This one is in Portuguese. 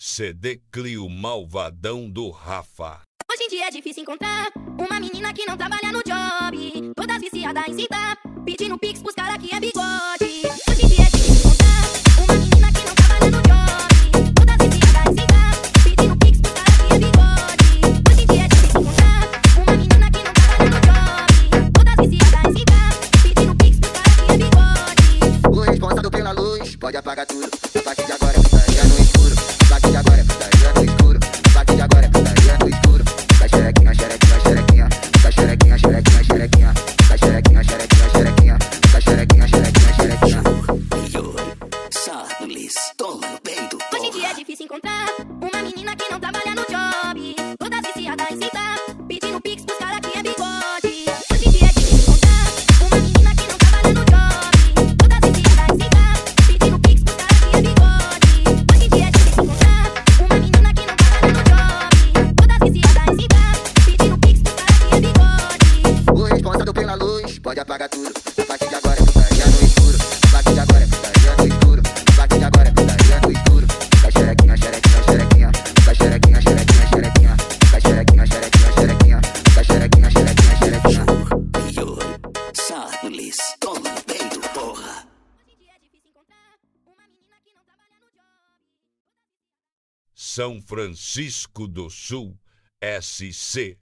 CD Clio Malvadão do Rafa. Hoje em dia é difícil encontrar uma menina que não trabalha no job, todas viciadas em citar, pedindo pix pros cara que é bigode. Hoje em dia é difícil encontrar uma menina que não trabalha no job, todas viciadas em citar, pedindo pix pros cara que é bigode. Hoje em dia é difícil encontrar uma menina que não trabalha no job, todas viciadas em citar, pedindo pix pros cara que é bigode. O responsável pela luz pode apagar tudo. A partir de agora é putaria no escuro. A partir de agora é putaria no escuro. A partir de agora é putaria no escuro. Vai xerequinha, xerequinha, xerequinha. Vai xerequinha, xerequinha, xerequinha. Vai xerequinha, xerequinha, xerequinha. Vai xerequinha, xerequinha, xerequinha. Toma no peito, porra. Hoje em dia é difícil encontrar uma menina que não trabalha no job, todas viciadas em citar, pedindo pix pros cara que é bigode. Hoje em dia é difícil encontrar uma menina que não trabalha no job, todas viciadas em citar, pedindo pix pros cara que é bigode. Hoje em dia é difícil encontrar uma menina que não trabalha no job, todas viciadas em citar, pedindo pix pros cara que é bigode. O responsável pela luz pode apagar tudo. A partir de agora é putaria no escuro. A partir de agora é putaria no escuro. A partir de agora é putaria no escuro. Vai xerequinha, xerequinha, xerequinha. Vai xerequinha, xerequinha, xerequinha. Vai xerequinha, xerequinha, xerequinha. Vai xerequinha, xerequinha, xerequinha. Toma no peito, porra. Hoje em dia é difícil encontrar uma menina que não trabalha no job. São Francisco do Sul, SC.